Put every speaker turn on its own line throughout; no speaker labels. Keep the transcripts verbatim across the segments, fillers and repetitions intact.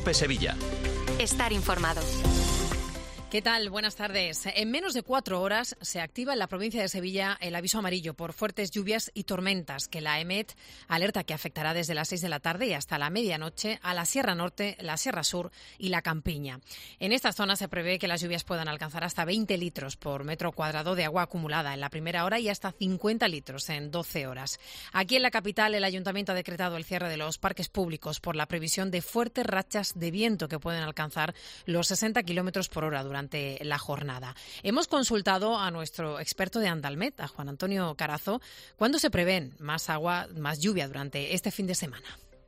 COPE Sevilla.
Estar informado.
¿Qué tal? Buenas tardes. En menos de cuatro horas se activa en la provincia de Sevilla el aviso amarillo por fuertes lluvias y tormentas que la EMET alerta que afectará desde las seis de la tarde y hasta la medianoche a la Sierra Norte, la Sierra Sur y la Campiña. En estas zonas se prevé que las lluvias puedan alcanzar hasta veinte litros por metro cuadrado de agua acumulada en la primera hora y hasta cincuenta litros en doce horas. Aquí en la capital el Ayuntamiento ha decretado el cierre de los parques públicos por la previsión de fuertes rachas de viento que pueden alcanzar los sesenta kilómetros por hora durante la jornada. Hemos consultado a nuestro experto de Andalmet, a Juan Antonio Carazo, cuándo se prevén más agua, más lluvia durante este fin de semana.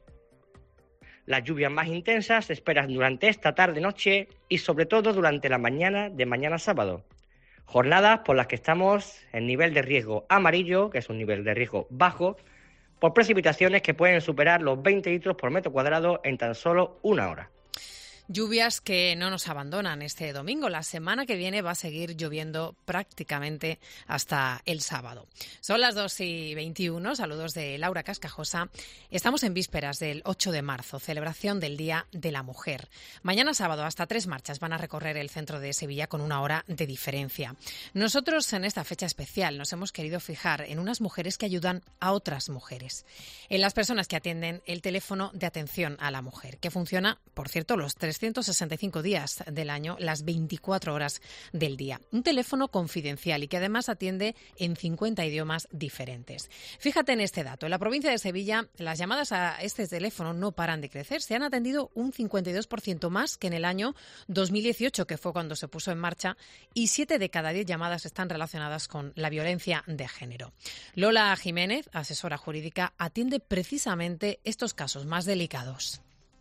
Las lluvias más intensas se esperan durante esta tarde-noche y sobre todo durante la mañana de mañana sábado. Jornadas por las que estamos en nivel de riesgo amarillo, que es un nivel de riesgo bajo, por precipitaciones que pueden superar los veinte litros por metro cuadrado en tan solo una hora.
Lluvias que no nos abandonan este domingo. La semana que viene va a seguir lloviendo prácticamente hasta el sábado. Son las dos y veintiuno. Saludos de Laura Cascajosa. Estamos en vísperas del ocho de marzo, celebración del Día de la Mujer. Mañana sábado hasta tres marchas van a recorrer el centro de Sevilla con una hora de diferencia. Nosotros en esta fecha especial nos hemos querido fijar en unas mujeres que ayudan a otras mujeres. En las personas que atienden el teléfono de atención a la mujer, que funciona, por cierto, los trescientos sesenta y cinco días del año, las veinticuatro horas del día. Un teléfono confidencial y que además atiende en cincuenta idiomas diferentes. Fíjate en este dato. En la provincia de Sevilla, las llamadas a este teléfono no paran de crecer. Se han atendido un cincuenta y dos por ciento más que en el año dos mil dieciocho, que fue cuando se puso en marcha, y siete de cada diez llamadas están relacionadas con la violencia de género. Lola Jiménez, asesora jurídica, atiende precisamente estos casos más delicados.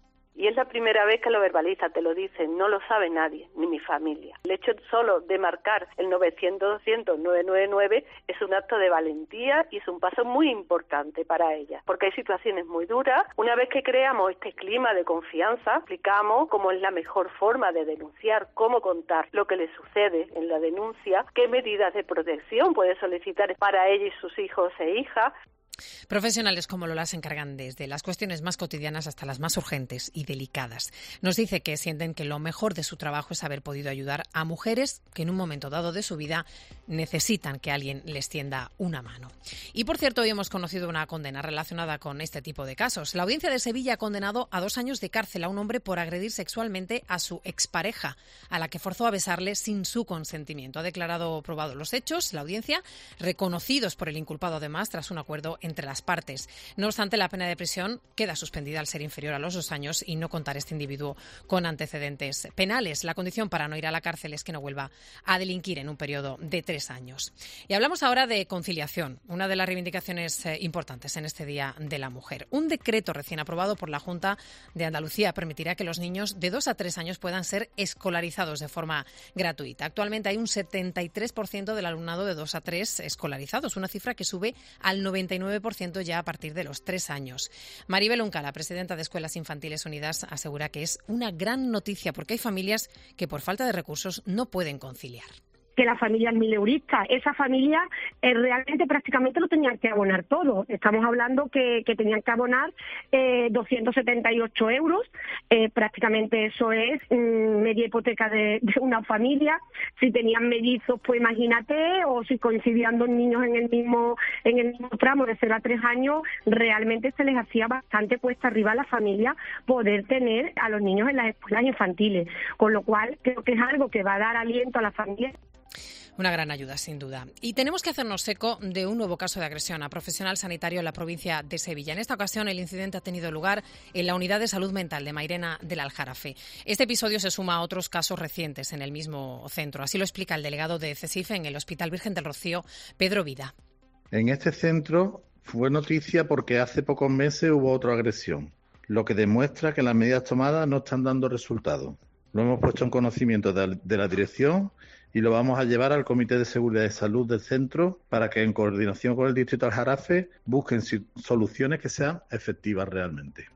Y es la primera vez que lo verbaliza, te lo dicen, no lo sabe nadie, ni mi familia. El hecho solo de marcar el novecientos doscientos nueve nueve nueve es un acto de valentía y es un paso muy importante para ella, porque hay situaciones muy duras. Una vez que creamos este clima de confianza, explicamos cómo es la mejor forma de denunciar, cómo contar lo que le sucede en la denuncia, qué medidas de protección puede solicitar para ella y sus hijos e hijas.
Profesionales como Lola se encargan desde las cuestiones más cotidianas hasta las más urgentes y delicadas. Nos dice que sienten que lo mejor de su trabajo es haber podido ayudar a mujeres que en un momento dado de su vida necesitan que alguien les tienda una mano. Y por cierto, hoy hemos conocido una condena relacionada con este tipo de casos. La Audiencia de Sevilla ha condenado a dos años de cárcel a un hombre por agredir sexualmente a su expareja, a la que forzó a besarle sin su consentimiento. Ha declarado probado los hechos, la audiencia, reconocidos por el inculpado además tras un acuerdo entre las partes. No obstante, la pena de prisión queda suspendida al ser inferior a los dos años y no contar este individuo con antecedentes penales. La condición para no ir a la cárcel es que no vuelva a delinquir en un periodo de tres años. Y hablamos ahora de conciliación, una de las reivindicaciones eh, importantes en este Día de la Mujer. Un decreto recién aprobado por la Junta de Andalucía permitirá que los niños de dos a tres años puedan ser escolarizados de forma gratuita. Actualmente hay un setenta y tres por ciento del alumnado de dos a tres escolarizados, una cifra que sube al noventa y nueve por ciento ya a partir de los tres años. Maribel Uncala, presidenta de Escuelas Infantiles Unidas, asegura que es una gran noticia porque hay familias que por falta de recursos no pueden conciliar.
Que la familia es mileurista. Esa familia eh, realmente prácticamente lo tenían que abonar todo. Estamos hablando que, que tenían que abonar eh, doscientos setenta y ocho euros. Eh, prácticamente eso es mm, media hipoteca de, de una familia. Si tenían mellizos, pues imagínate, o si coincidían dos niños en el mismo en el mismo tramo de cero a tres años, realmente se les hacía bastante cuesta arriba a la familia poder tener a los niños en las escuelas infantiles. Con lo cual, creo que es algo que va a dar aliento a la familia.
Una gran ayuda, sin duda. Y tenemos que hacernos eco de un nuevo caso de agresión a profesional sanitario en la provincia de Sevilla. En esta ocasión, el incidente ha tenido lugar en la Unidad de Salud Mental de Mairena del Aljarafe. Este episodio se suma a otros casos recientes en el mismo centro. Así lo explica el delegado de CESIF en el Hospital Virgen del Rocío, Pedro Vida.
En este centro fue noticia porque hace pocos meses hubo otra agresión, lo que demuestra que las medidas tomadas no están dando resultados. Lo hemos puesto en conocimiento de, de la dirección y lo vamos a llevar al Comité de Seguridad y Salud del centro para que, en coordinación con el Distrito Aljarafe, busquen soluciones que sean efectivas realmente.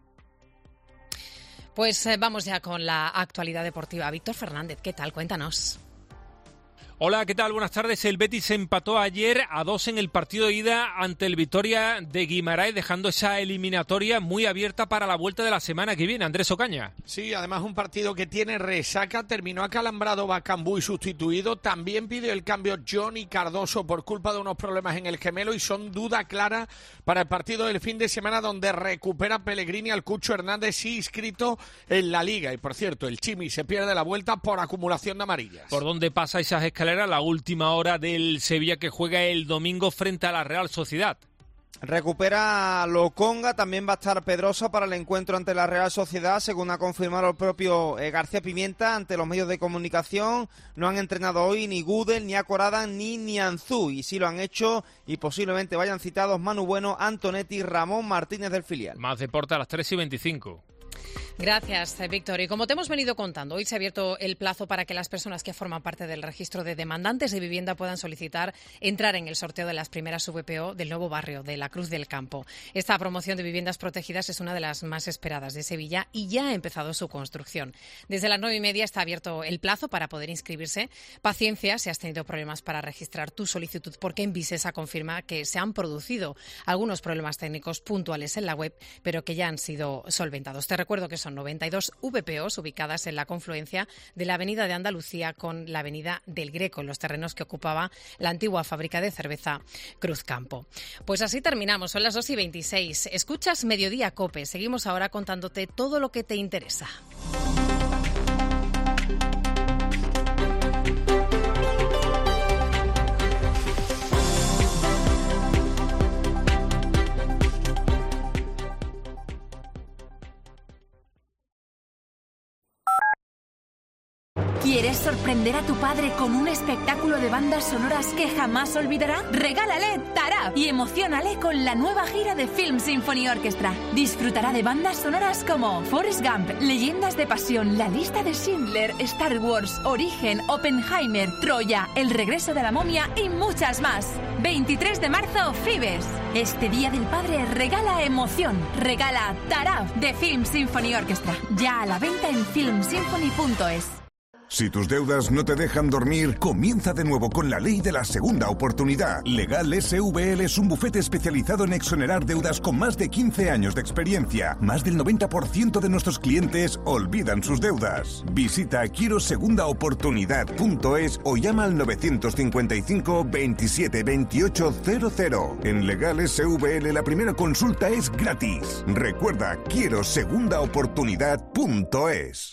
Pues eh, vamos ya con la actualidad deportiva. Víctor Fernández, ¿qué tal? Cuéntanos.
Hola, ¿qué tal? Buenas tardes. El Betis empató ayer a dos en el partido de ida ante el Vitoria de Guimarães, dejando esa eliminatoria muy abierta para la vuelta de la semana que viene. Andrés Ocaña.
Sí, además un partido que tiene resaca. Terminó acalambrado Bacambú y sustituido. También pidió el cambio Johnny Cardoso por culpa de unos problemas en el gemelo y son duda clara para el partido del fin de semana, donde recupera Pellegrini al Cucho Hernández, sí inscrito en la Liga. Y por cierto, el Chimi se pierde la vuelta por acumulación de amarillas.
¿Por dónde pasa esas escaleras? La última hora del Sevilla, que juega el domingo frente a la Real Sociedad.
Recupera Lokonga, también va a estar Pedrosa para el encuentro ante la Real Sociedad, según ha confirmado el propio eh, García Pimienta ante los medios de comunicación. No han entrenado hoy ni Gudel, ni Acorada, ni Nianzú, y sí lo han hecho y posiblemente vayan citados Manu Bueno, Antonetti y Ramón Martínez del filial.
Más deporte a las tres y veinticinco.
Gracias, Víctor. Y como te hemos venido contando, hoy se ha abierto el plazo para que las personas que forman parte del registro de demandantes de vivienda puedan solicitar entrar en el sorteo de las primeras V P O del nuevo barrio de la Cruz del Campo. Esta promoción de viviendas protegidas es una de las más esperadas de Sevilla y ya ha empezado su construcción. Desde las nueve y media está abierto el plazo para poder inscribirse. Paciencia si has tenido problemas para registrar tu solicitud, porque Envisesa confirma que se han producido algunos problemas técnicos puntuales en la web, pero que ya han sido solventados. Te recuerdo que son noventa y dos V P Os ubicadas en la confluencia de la Avenida de Andalucía con la Avenida del Greco, en los terrenos que ocupaba la antigua fábrica de cerveza Cruzcampo. Pues así terminamos, son las dos y veintiséis. Escuchas Mediodía COPE. Seguimos ahora contándote todo lo que te interesa.
¿Quieres sorprender a tu padre con un espectáculo de bandas sonoras que jamás olvidará? Regálale Tarab y emociónale con la nueva gira de Film Symphony Orchestra. Disfrutará de bandas sonoras como Forrest Gump, Leyendas de Pasión, La Lista de Schindler, Star Wars, Origen, Oppenheimer, Troya, El Regreso de la Momia y muchas más. veintitrés de marzo, Fibes. Este Día del Padre regala emoción. Regala Tarab de Film Symphony Orchestra. Ya a la venta en film symphony punto es.
Si tus deudas no te dejan dormir, comienza de nuevo con la ley de la segunda oportunidad. Legal S V L es un bufete especializado en exonerar deudas con más de quince años de experiencia. Más del noventa por ciento de nuestros clientes olvidan sus deudas. Visita quiero segunda oportunidad punto es o llama al novecientos cincuenta y cinco veintisiete veintiocho cero cero. En Legal S V L la primera consulta es gratis. Recuerda, quiero segunda oportunidad punto es.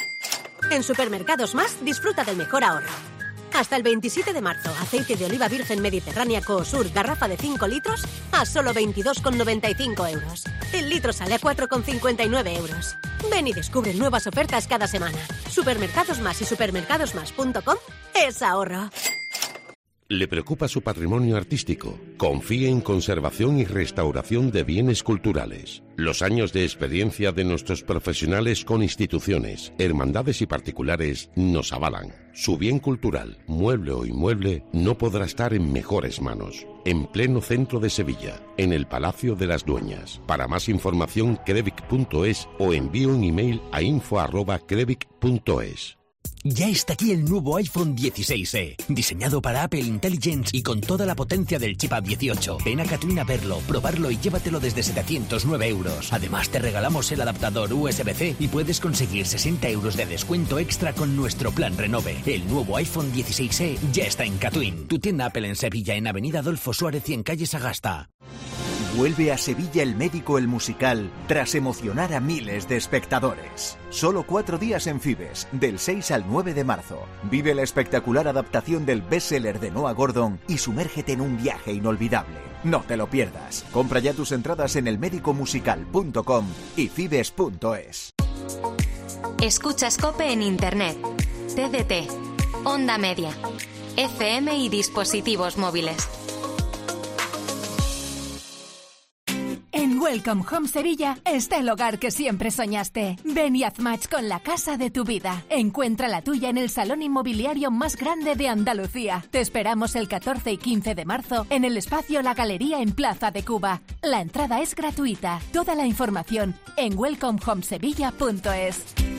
En Supermercados Más, disfruta del mejor ahorro. Hasta el veintisiete de marzo, aceite de oliva virgen mediterránea Coosur, garrafa de cinco litros, a solo veintidós con noventa y cinco euros. El litro sale a cuatro con cincuenta y nueve euros. Ven y descubre nuevas ofertas cada semana. Supermercados Más y supermercados más punto com es ahorro.
¿Le preocupa su patrimonio artístico? Confíe en conservación y restauración de bienes culturales. Los años de experiencia de nuestros profesionales con instituciones, hermandades y particulares nos avalan. Su bien cultural, mueble o inmueble, no podrá estar en mejores manos. En pleno centro de Sevilla, en el Palacio de las Dueñas. Para más información, crevic punto es o envíe un email a info arroba crevic punto es.
Ya está aquí el nuevo iPhone dieciséis e, diseñado para Apple Intelligence y con toda la potencia del chip A dieciocho. Ven a Catwin a verlo, probarlo y llévatelo desde setecientos nueve euros. Además te regalamos el adaptador U S B C y puedes conseguir sesenta euros de descuento extra con nuestro plan Renove. El nuevo iPhone dieciséis e ya está en Catwin, tu tienda Apple en Sevilla, en Avenida Adolfo Suárez y en calle Sagasta.
Vuelve a Sevilla El Médico el musical tras emocionar a miles de espectadores. Solo cuatro días en Fibes, del seis al nueve de marzo. Vive la espectacular adaptación del bestseller de Noah Gordon y sumérgete en un viaje inolvidable. No te lo pierdas. Compra ya tus entradas en el médico musical punto com y fibes punto es.
Escuchas COPE en Internet, T D T, Onda Media, F M y dispositivos móviles.
En Welcome Home Sevilla está el hogar que siempre soñaste. Ven y haz match con la casa de tu vida. Encuentra la tuya en el salón inmobiliario más grande de Andalucía. Te esperamos el catorce y quince de marzo en el espacio La Galería en Plaza de Cuba. La entrada es gratuita. Toda la información en welcome home sevilla punto es.